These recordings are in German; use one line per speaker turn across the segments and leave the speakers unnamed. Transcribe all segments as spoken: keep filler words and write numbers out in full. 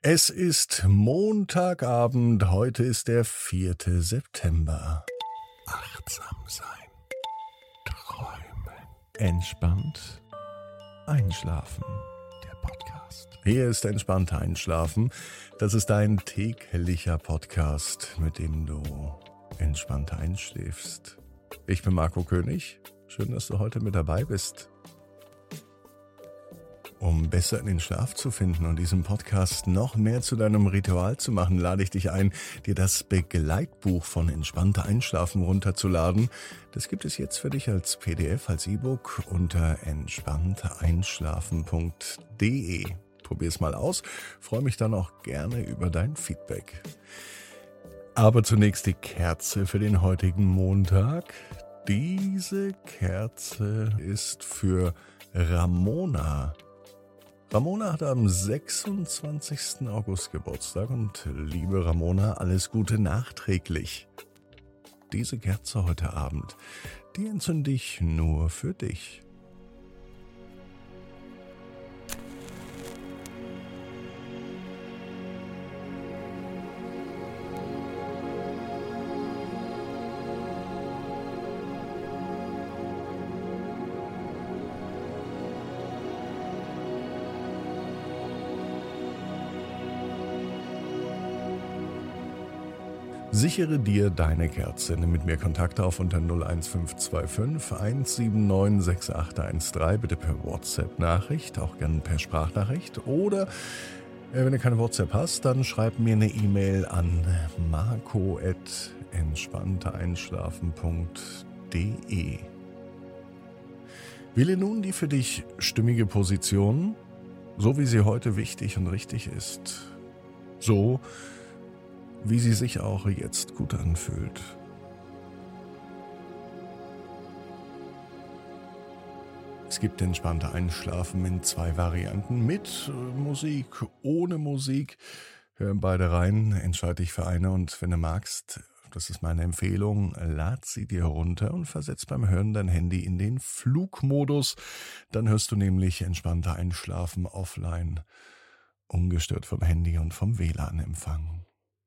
Es ist Montagabend, heute ist der vierte September. Achtsam sein, träumen, entspannt einschlafen. Der Podcast. Hier ist entspannt einschlafen. Das ist ein täglicher Podcast, mit dem du entspannt einschläfst. Ich bin Marco König. Schön, dass du heute mit dabei bist. Um besser in den Schlaf zu finden und diesen Podcast noch mehr zu deinem Ritual zu machen, lade ich dich ein, dir das Begleitbuch von Entspannter Einschlafen runterzuladen. Das gibt es jetzt für dich als P D F, als E-Book unter entspannter einschlafen punkt de. Probier's mal aus, freue mich dann auch gerne über dein Feedback. Aber zunächst die Kerze für den heutigen Montag. Diese Kerze ist für Ramona. Ramona hat am sechsundzwanzigsten August Geburtstag und liebe Ramona, alles Gute nachträglich. Diese Kerze heute Abend, die entzünde ich nur für dich. Sichere dir deine Kerze. Nimm mit mir Kontakt auf unter null eins fünf zwei fünf eins sieben neun sechs acht eins drei, bitte per WhatsApp-Nachricht, auch gerne per Sprachnachricht. Oder äh, wenn du keine WhatsApp hast, dann schreib mir eine E-Mail an marco at entspannter einschlafen punkt de. Wähle nun die für dich stimmige Position, so wie sie heute wichtig und richtig ist. So wie sie sich auch jetzt gut anfühlt. Es gibt entspannte Einschlafen in zwei Varianten, mit Musik, ohne Musik. Hör beide rein, entscheide dich für eine und wenn du magst, das ist meine Empfehlung, lad sie dir runter und versetz beim Hören dein Handy in den Flugmodus. Dann hörst du nämlich entspannter Einschlafen offline, ungestört vom Handy und vom W L A N-Empfang.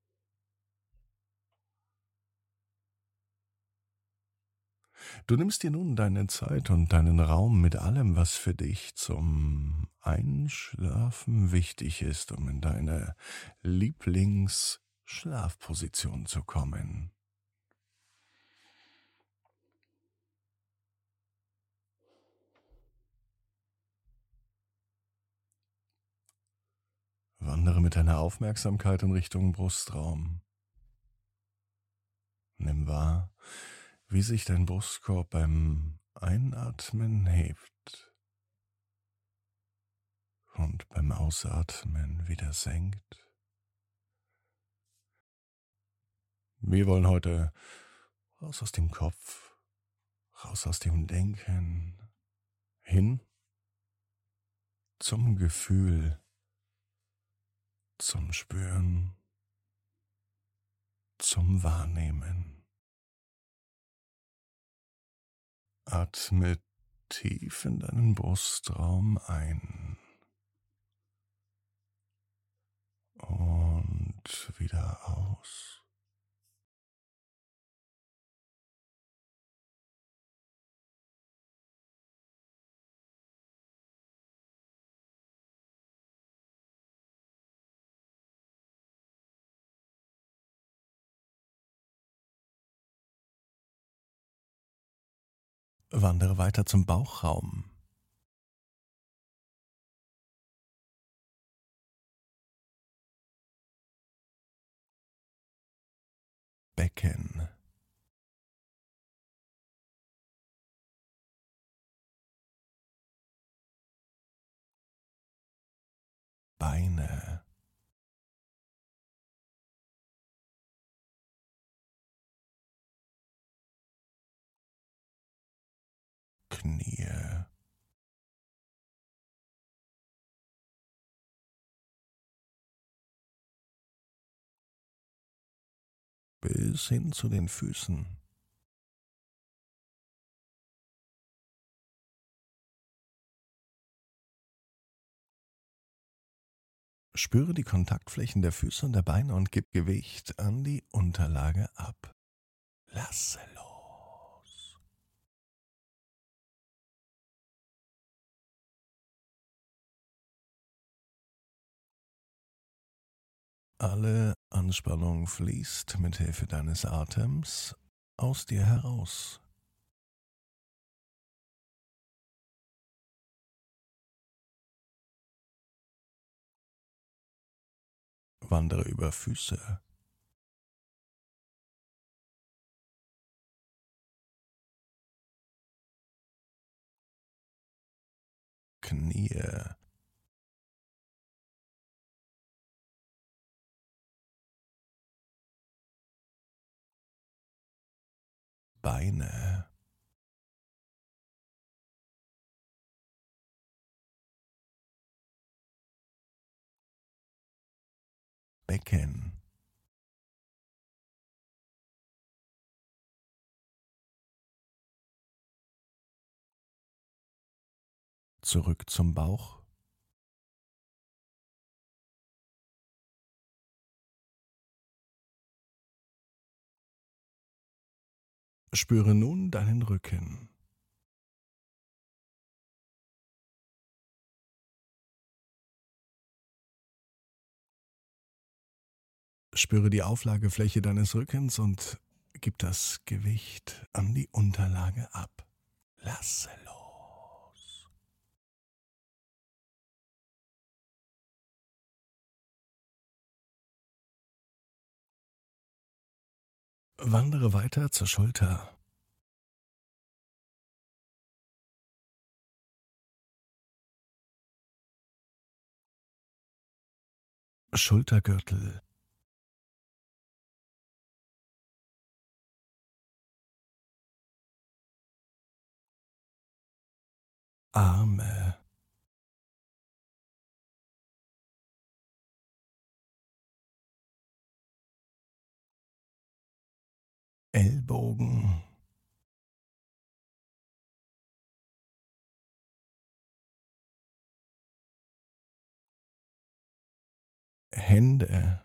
Du nimmst dir nun deine Zeit und deinen Raum mit allem, was für dich zum Einschlafen wichtig ist, um in deine Lieblingsschlafposition zu kommen. Wandere mit deiner Aufmerksamkeit in Richtung Brustraum. Nimm wahr, wie sich dein Brustkorb beim Einatmen hebt und beim Ausatmen wieder senkt. Wir wollen heute raus aus dem Kopf, raus aus dem Denken, hin zum Gefühl, zum Spüren, zum Wahrnehmen. Atme tief in deinen Brustraum ein und wieder aus. Wandere weiter zum Bauchraum. Becken. Beine. Knie. Bis hin zu den Füßen. Spüre die Kontaktflächen der Füße und der Beine und gib Gewicht an die Unterlage ab. Lasse los. Alle Anspannung fließt mit Hilfe deines Atems aus dir heraus. Wandere über Füße, Knie, Beine, Becken, zurück zum Bauch, spüre nun deinen Rücken, spüre die Auflagefläche deines Rückens und gib das Gewicht an die Unterlage ab. Lasse los. Wandere weiter zur Schulter, Schultergürtel, Arme, Ellbogen, Hände,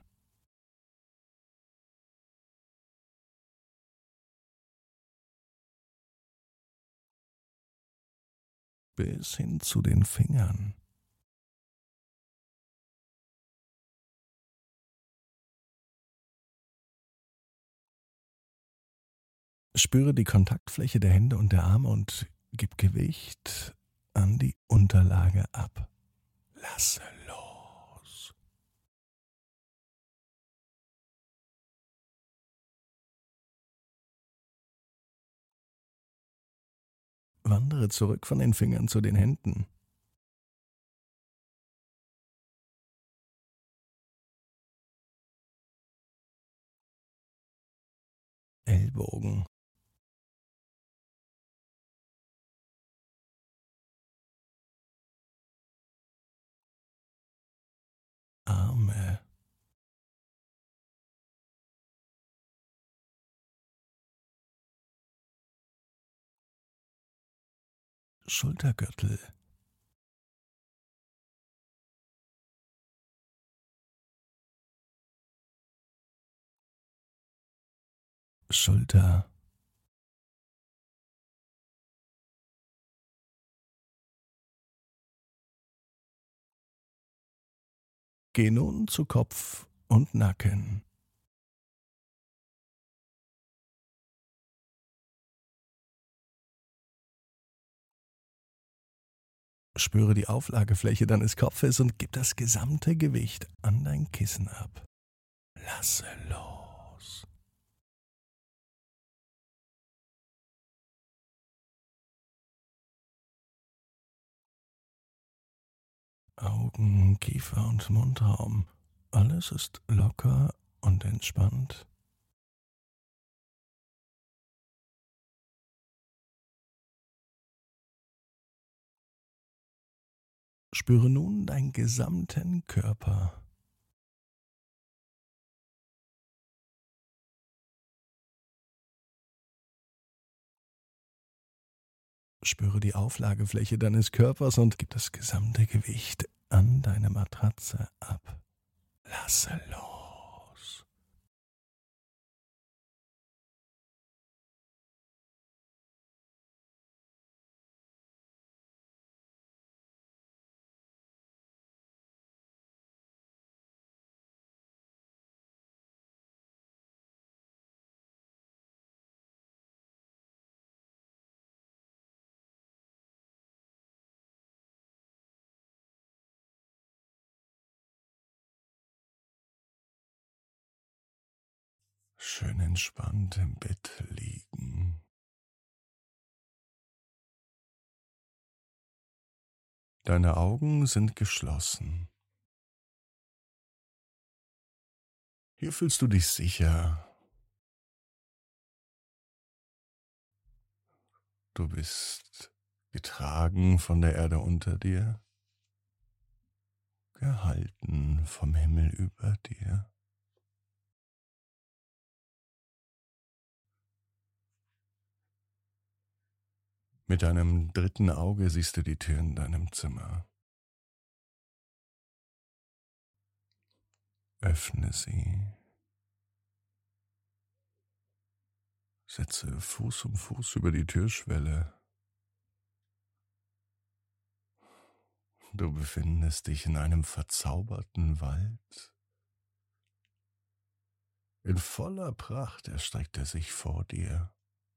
bis hin zu den Fingern. Spüre die Kontaktfläche der Hände und der Arme und gib Gewicht an die Unterlage ab. Lasse los. Wandere zurück von den Fingern zu den Händen, Ellbogen, Arme, Schultergürtel, Schulter, geh nun zu Kopf und Nacken. Spüre die Auflagefläche deines Kopfes und gib das gesamte Gewicht an dein Kissen ab. Lasse los. Augen, Kiefer und Mundraum. Alles ist locker und entspannt. Spüre nun deinen gesamten Körper. Spüre die Auflagefläche deines Körpers und gib das gesamte Gewicht an deine Matratze ab. Lasse los. Schön entspannt im Bett liegen. Deine Augen sind geschlossen. Hier fühlst du dich sicher. Du bist getragen von der Erde unter dir, gehalten vom Himmel über dir. Mit deinem dritten Auge siehst du die Tür in deinem Zimmer. Öffne sie. Setze Fuß um Fuß über die Türschwelle. Du befindest dich in einem verzauberten Wald. In voller Pracht erstreckt er sich vor dir.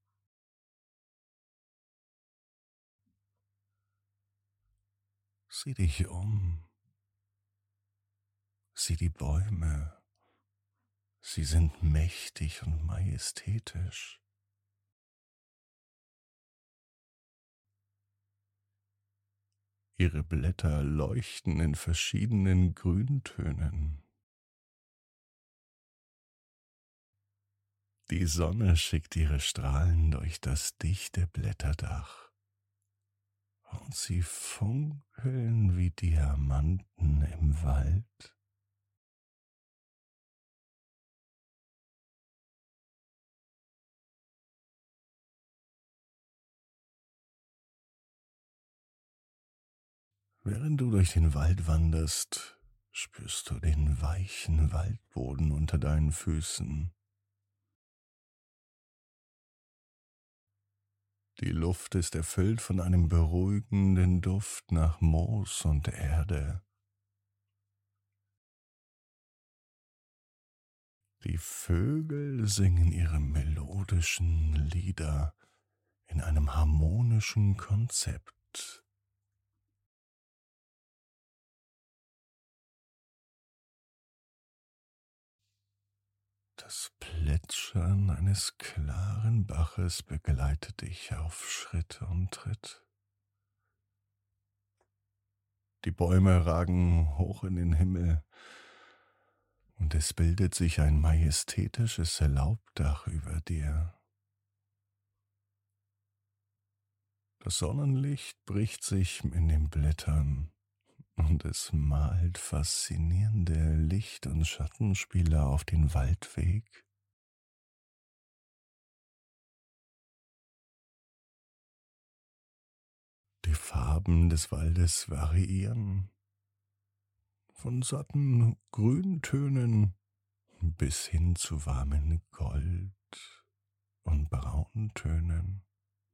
Sieh dich um. Sieh die Bäume. Sie sind mächtig und majestätisch. Ihre Blätter leuchten in verschiedenen Grüntönen. Die Sonne schickt ihre Strahlen durch das dichte Blätterdach. Und sie funkeln wie Diamanten im Wald. Während du durch den Wald wanderst, spürst du den weichen Waldboden unter deinen Füßen. Die Luft ist erfüllt von einem beruhigenden Duft nach Moos und Erde. Die Vögel singen ihre melodischen Lieder in einem harmonischen Konzept. Das Plätschern eines klaren Baches begleitet dich auf Schritt und Tritt. Die Bäume ragen hoch in den Himmel und es bildet sich ein majestätisches Laubdach über dir. Das Sonnenlicht bricht sich in den Blättern und es malt faszinierende Licht- und Schattenspiele auf den Waldweg. Die Farben des Waldes variieren, von satten Grüntönen bis hin zu warmen Gold- und Brauntönen.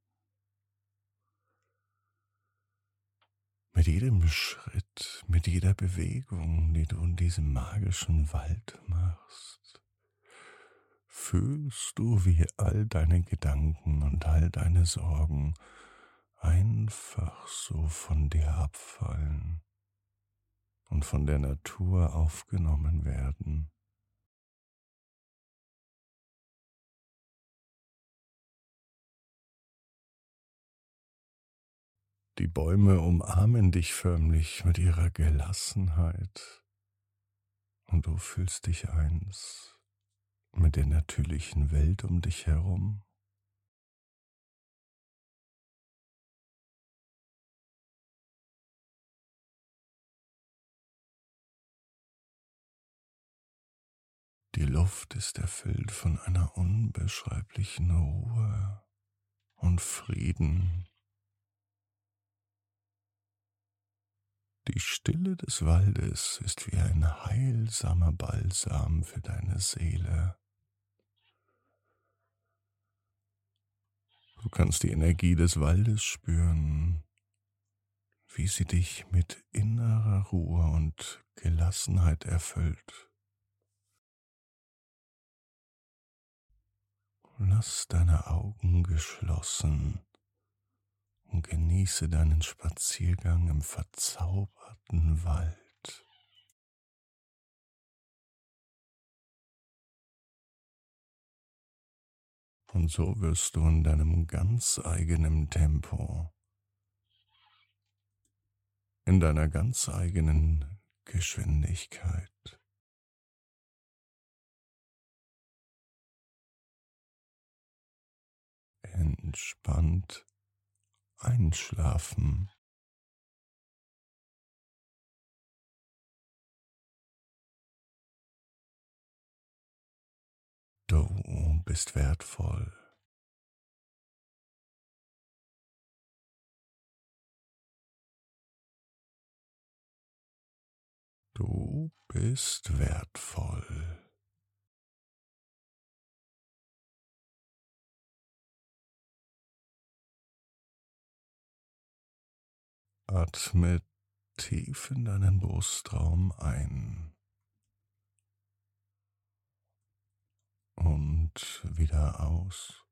Mit jedem Schritt, mit jeder Bewegung, die du in diesem magischen Wald machst, fühlst du, wie all deine Gedanken und all deine Sorgen einfach so von dir abfallen und von der Natur aufgenommen werden. Die Bäume umarmen dich förmlich mit ihrer Gelassenheit und du fühlst dich eins mit der natürlichen Welt um dich herum. Die Luft ist erfüllt von einer unbeschreiblichen Ruhe und Frieden. Die Stille des Waldes ist wie ein heilsamer Balsam für deine Seele. Du kannst die Energie des Waldes spüren, wie sie dich mit innerer Ruhe und Gelassenheit erfüllt. Lass deine Augen geschlossen und genieße deinen Spaziergang im verzauberten Wald. Und so wirst du in deinem ganz eigenen Tempo, in deiner ganz eigenen Geschwindigkeit entspannt einschlafen. Du bist wertvoll. Du bist wertvoll. Atme tief in deinen Brustraum ein und wieder aus.